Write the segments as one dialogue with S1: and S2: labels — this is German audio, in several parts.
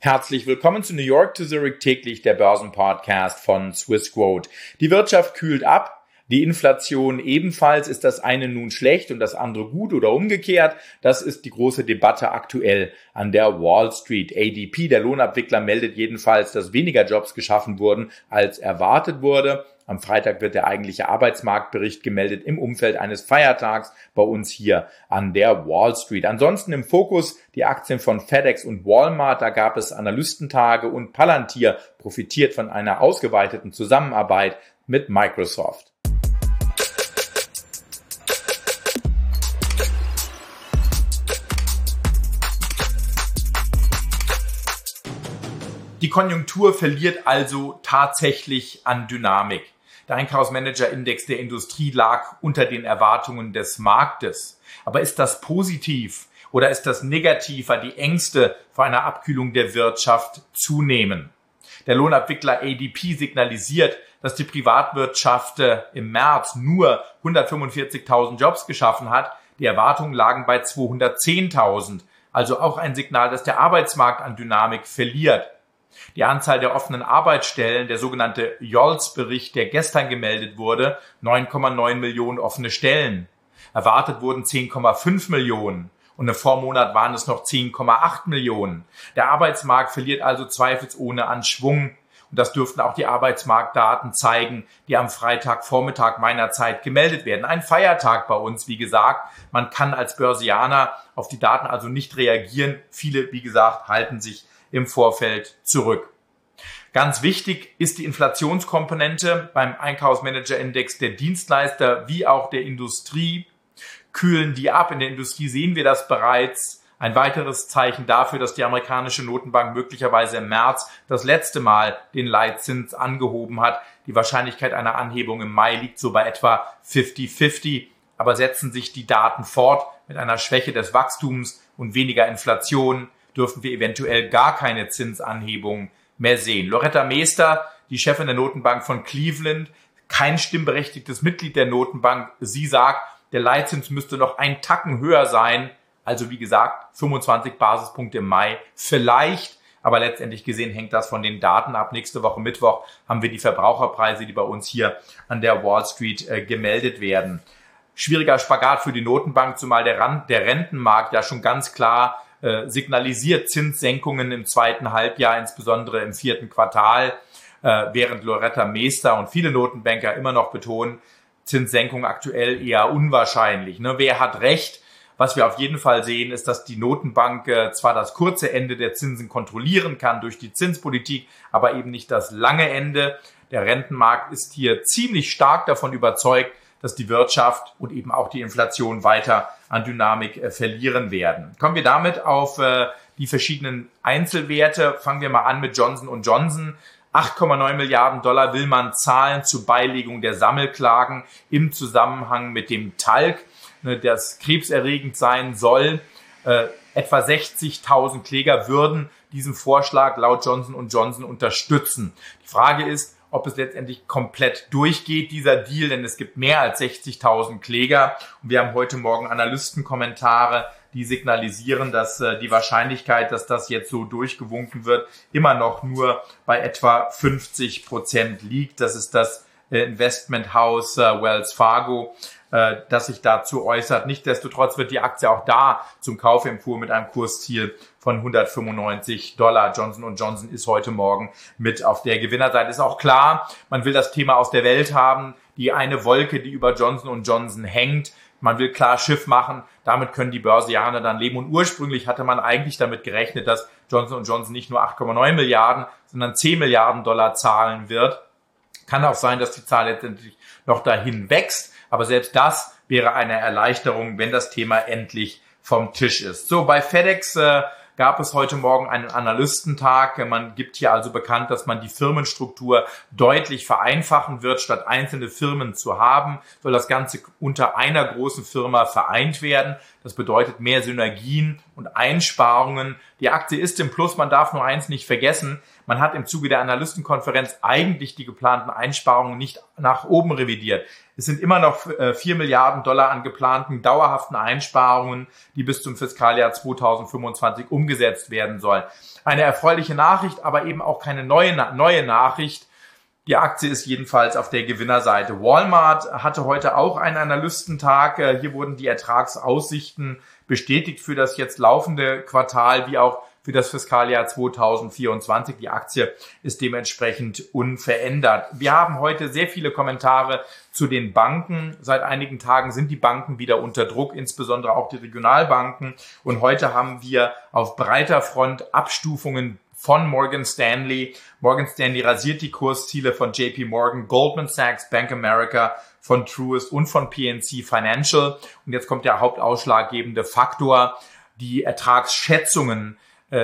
S1: Herzlich willkommen zu New York to Zurich täglich, der Börsenpodcast von Swissquote. Die Wirtschaft kühlt ab, die Inflation ebenfalls. Ist das eine nun schlecht und das andere gut oder umgekehrt? Das ist die große Debatte aktuell an der Wall Street. ADP, der Lohnabwickler, meldet jedenfalls, dass weniger Jobs geschaffen wurden, als erwartet wurde. Am Freitag wird der eigentliche Arbeitsmarktbericht gemeldet im Umfeld eines Feiertags bei uns hier an der Wall Street. Ansonsten im Fokus die Aktien von FedEx und Walmart. Da gab es Analystentage und Palantir profitiert von einer ausgeweiteten Zusammenarbeit mit Microsoft. Die Konjunktur verliert also tatsächlich an Dynamik. Der Einkaufsmanager-Index der Industrie lag unter den Erwartungen des Marktes. Aber ist das positiv oder ist das negativ, weil die Ängste vor einer Abkühlung der Wirtschaft zunehmen? Der Lohnabwickler ADP signalisiert, dass die Privatwirtschaft im März nur 145.000 Jobs geschaffen hat. Die Erwartungen lagen bei 210.000. Also auch ein Signal, dass der Arbeitsmarkt an Dynamik verliert. Die Anzahl der offenen Arbeitsstellen, der sogenannte JOLTS-Bericht, der gestern gemeldet wurde, 9,9 Millionen offene Stellen. Erwartet wurden 10,5 Millionen und im Vormonat waren es noch 10,8 Millionen. Der Arbeitsmarkt verliert also zweifelsohne an Schwung. Und das dürften auch die Arbeitsmarktdaten zeigen, die am Freitagvormittag meiner Zeit gemeldet werden. Ein Feiertag bei uns, wie gesagt. Man kann als Börsianer auf die Daten also nicht reagieren. Viele, wie gesagt, halten sich im Vorfeld zurück. Ganz wichtig ist die Inflationskomponente beim Einkaufsmanager-Index der Dienstleister wie auch der Industrie. Kühlen die ab. In der Industrie sehen wir das bereits. Ein weiteres Zeichen dafür, dass die amerikanische Notenbank möglicherweise im März das letzte Mal den Leitzins angehoben hat. Die Wahrscheinlichkeit einer Anhebung im Mai liegt so bei etwa 50-50. Aber setzen sich die Daten fort mit einer Schwäche des Wachstums und weniger Inflation, dürfen wir eventuell gar keine Zinsanhebung mehr sehen. Loretta Mester, die Chefin der Notenbank von Cleveland, kein stimmberechtigtes Mitglied der Notenbank. Sie sagt, der Leitzins müsste noch einen Tacken höher sein. Also wie gesagt, 25 Basispunkte im Mai vielleicht. Aber letztendlich gesehen hängt das von den Daten ab. Nächste Woche Mittwoch haben wir die Verbraucherpreise, die bei uns hier an der Wall Street gemeldet werden. Schwieriger Spagat für die Notenbank, zumal der Rentenmarkt ja schon ganz klar signalisiert Zinssenkungen im zweiten Halbjahr, insbesondere im vierten Quartal, während Loretta Mester und viele Notenbanker immer noch betonen, Zinssenkung aktuell eher unwahrscheinlich. Wer hat recht? Was wir auf jeden Fall sehen, ist, dass die Notenbank zwar das kurze Ende der Zinsen kontrollieren kann durch die Zinspolitik, aber eben nicht das lange Ende. Der Rentenmarkt ist hier ziemlich stark davon überzeugt, dass die Wirtschaft und eben auch die Inflation weiter an Dynamik verlieren werden. Kommen wir damit auf die verschiedenen Einzelwerte. Fangen wir mal an mit Johnson & Johnson. 8,9 Milliarden Dollar will man zahlen zur Beilegung der Sammelklagen im Zusammenhang mit dem Talg, das krebserregend sein soll. Etwa 60.000 Kläger würden diesen Vorschlag laut Johnson & Johnson unterstützen. Die Frage ist, ob es letztendlich komplett durchgeht, dieser Deal, denn es gibt mehr als 60.000 Kläger. Und wir haben heute Morgen Analystenkommentare, die signalisieren, dass die Wahrscheinlichkeit, dass das jetzt so durchgewunken wird, immer noch nur bei etwa 50% liegt. Das ist das Investmenthaus Wells Fargo, das sich dazu äußert. Nichtsdestotrotz wird die Aktie auch da zum Kauf empfohlen mit einem Kursziel von $195. Johnson & Johnson ist heute Morgen mit auf der Gewinnerseite. Ist auch klar, man will das Thema aus der Welt haben. Die eine Wolke, die über Johnson & Johnson hängt. Man will klar Schiff machen. Damit können die Börsianer dann leben. Und ursprünglich hatte man eigentlich damit gerechnet, dass Johnson & Johnson nicht nur 8,9 Milliarden, sondern 10 Milliarden Dollar zahlen wird. Kann auch sein, dass die Zahl letztendlich noch dahin wächst. Aber selbst das wäre eine Erleichterung, wenn das Thema endlich vom Tisch ist. So, bei FedEx gab es heute Morgen einen Analystentag. Man gibt hier also bekannt, dass man die Firmenstruktur deutlich vereinfachen wird. Statt einzelne Firmen zu haben, soll das Ganze unter einer großen Firma vereint werden. Das bedeutet mehr Synergien und Einsparungen. Die Aktie ist im Plus, man darf nur eins nicht vergessen. Man hat im Zuge der Analystenkonferenz eigentlich die geplanten Einsparungen nicht nach oben revidiert. Es sind immer noch 4 Milliarden Dollar an geplanten dauerhaften Einsparungen, die bis zum Fiskaljahr 2025 umgesetzt werden sollen. Eine erfreuliche Nachricht, aber eben auch keine neue Nachricht. Die Aktie ist jedenfalls auf der Gewinnerseite. Walmart hatte heute auch einen Analystentag. Hier wurden die Ertragsaussichten bestätigt für das jetzt laufende Quartal wie auch für das Fiskaljahr 2024. Die Aktie ist dementsprechend unverändert. Wir haben heute sehr viele Kommentare zu den Banken. Seit einigen Tagen sind die Banken wieder unter Druck, insbesondere auch die Regionalbanken. Und heute haben wir auf breiter Front Abstufungen von Morgan Stanley. Morgan Stanley rasiert die Kursziele von JP Morgan, Goldman Sachs, Bank America, von Truist und von PNC Financial. Und jetzt kommt der hauptausschlaggebende Faktor. Die Ertragsschätzungen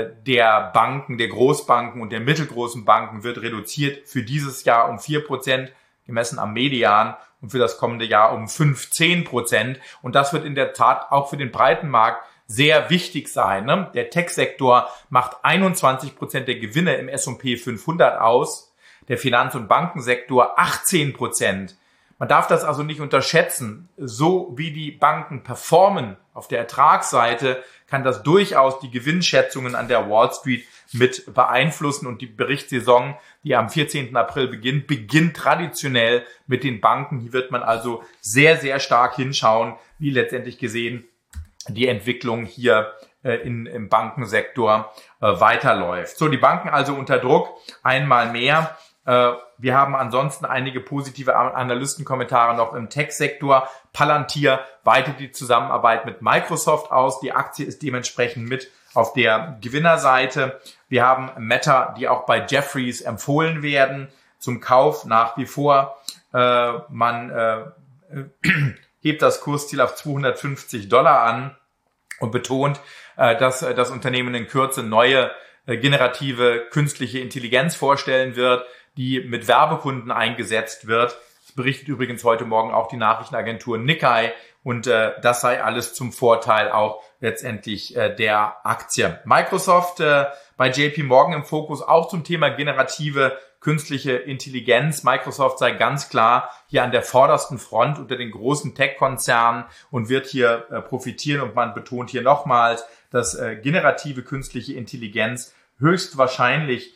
S1: der Banken, der Großbanken und der mittelgroßen Banken wird reduziert für dieses Jahr um 4%, gemessen am Median, und für das kommende Jahr um 15%. Und das wird in der Tat auch für den breiten Markt sehr wichtig sein. Ne? Der Tech-Sektor macht 21% der Gewinne im S&P 500 aus, der Finanz- und Bankensektor 18%. Man darf das also nicht unterschätzen. So wie die Banken performen auf der Ertragsseite, kann das durchaus die Gewinnschätzungen an der Wall Street mit beeinflussen. Und die Berichtssaison, die am 14. April beginnt traditionell mit den Banken. Hier wird man also sehr, sehr stark hinschauen, wie letztendlich gesehen die Entwicklung hier im Bankensektor weiterläuft. So, die Banken also unter Druck, einmal mehr. Wir haben ansonsten einige positive Analystenkommentare noch im Tech-Sektor. Palantir weitet die Zusammenarbeit mit Microsoft aus. Die Aktie ist dementsprechend mit auf der Gewinnerseite. Wir haben Meta, die auch bei Jefferies empfohlen werden zum Kauf nach wie vor. Man hebt das Kursziel auf $250 an und betont, dass das Unternehmen in Kürze neue generative künstliche Intelligenz vorstellen wird, die mit Werbekunden eingesetzt wird. Das berichtet übrigens heute Morgen auch die Nachrichtenagentur Nikkei, und das sei alles zum Vorteil auch letztendlich der Aktie. Microsoft bei JP Morgan im Fokus auch zum Thema generative künstliche Intelligenz. Microsoft sei ganz klar hier an der vordersten Front unter den großen Tech-Konzernen und wird hier profitieren, und man betont hier nochmals, dass generative künstliche Intelligenz höchstwahrscheinlich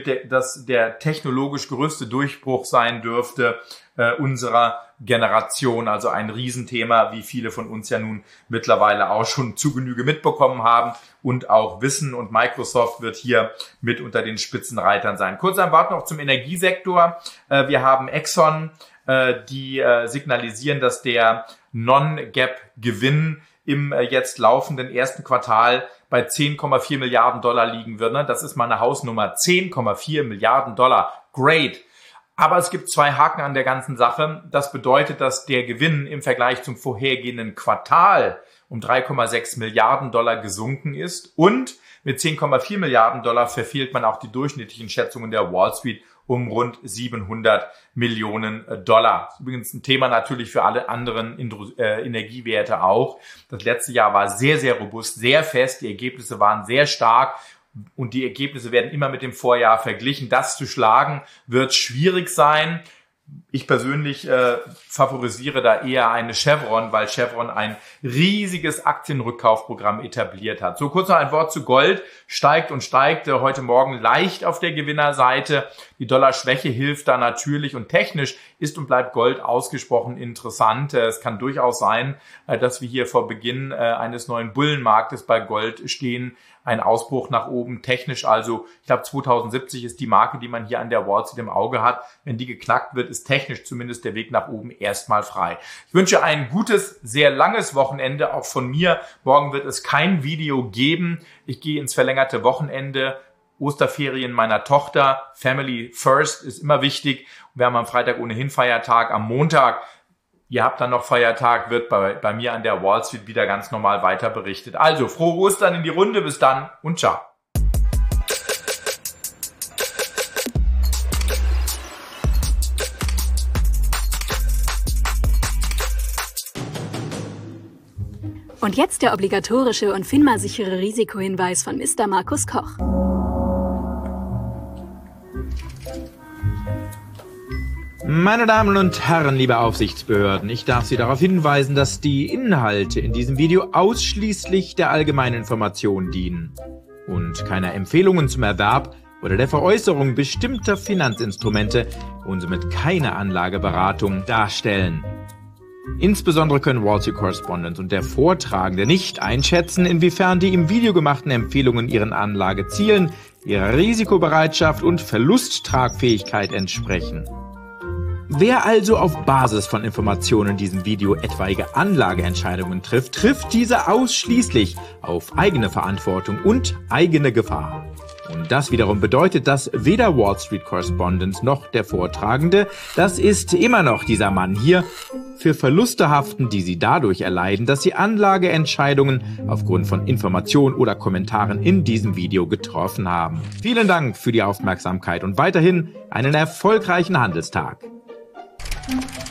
S1: der technologisch größte Durchbruch sein dürfte unserer Generation. Also ein Riesenthema, wie viele von uns ja nun mittlerweile auch schon zu Genüge mitbekommen haben und auch wissen. Und Microsoft wird hier mit unter den Spitzenreitern sein. Kurz ein Wort noch zum Energiesektor. Wir haben Exxon, die signalisieren, dass der Non-Gap-Gewinn im jetzt laufenden ersten Quartal bei 10,4 Milliarden Dollar liegen wird. Das ist mal eine Hausnummer. 10,4 Milliarden Dollar. Great. Aber es gibt zwei Haken an der ganzen Sache. Das bedeutet, dass der Gewinn im Vergleich zum vorhergehenden Quartal um 3,6 Milliarden Dollar gesunken ist. Und mit 10,4 Milliarden Dollar verfehlt man auch die durchschnittlichen Schätzungen der Wall Street um rund 700 Millionen Dollar. Das ist übrigens ein Thema natürlich für alle anderen Energiewerte auch. Das letzte Jahr war sehr, sehr robust, sehr fest. Die Ergebnisse waren sehr stark. Und die Ergebnisse werden immer mit dem Vorjahr verglichen. Das zu schlagen wird schwierig sein. Ich persönlich favorisiere da eher eine Chevron, weil Chevron ein riesiges Aktienrückkaufprogramm etabliert hat. So, kurz noch ein Wort zu Gold. Steigt und steigt heute Morgen leicht auf der Gewinnerseite. Die Dollarschwäche hilft da natürlich, und technisch ist und bleibt Gold ausgesprochen interessant. Es kann durchaus sein, dass wir hier vor Beginn eines neuen Bullenmarktes bei Gold stehen. Ein Ausbruch nach oben, technisch also, ich glaube 2070 ist die Marke, die man hier an der Wall Street im Auge hat. Wenn die geknackt wird, ist technisch zumindest der Weg nach oben erstmal frei. Ich wünsche ein gutes, sehr langes Wochenende, auch von mir. Morgen wird es kein Video geben. Ich gehe ins verlängerte Wochenende. Osterferien meiner Tochter. Family first ist immer wichtig. Wir haben am Freitag ohnehin Feiertag. Am Montag, ihr habt dann noch Feiertag, wird bei mir an der Wall Street wieder ganz normal weiter berichtet. Also, frohe Ostern in die Runde. Bis dann und ciao.
S2: Und jetzt der obligatorische und FINMA-sichere Risikohinweis von Mr. Markus Koch.
S3: Meine Damen und Herren, liebe Aufsichtsbehörden, ich darf Sie darauf hinweisen, dass die Inhalte in diesem Video ausschließlich der allgemeinen Information dienen und keine Empfehlungen zum Erwerb oder der Veräußerung bestimmter Finanzinstrumente und somit keine Anlageberatung darstellen. Insbesondere können Wall Street Correspondent und der Vortragende nicht einschätzen, inwiefern die im Video gemachten Empfehlungen ihren Anlagezielen, ihrer Risikobereitschaft und Verlusttragfähigkeit entsprechen. Wer also auf Basis von Informationen in diesem Video etwaige Anlageentscheidungen trifft, trifft diese ausschließlich auf eigene Verantwortung und eigene Gefahr. Und das wiederum bedeutet, dass weder Wall Street Correspondent noch der Vortragende, das ist immer noch dieser Mann hier, für Verluste haften, die sie dadurch erleiden, dass sie Anlageentscheidungen aufgrund von Informationen oder Kommentaren in diesem Video getroffen haben. Vielen Dank für die Aufmerksamkeit und weiterhin einen erfolgreichen Handelstag.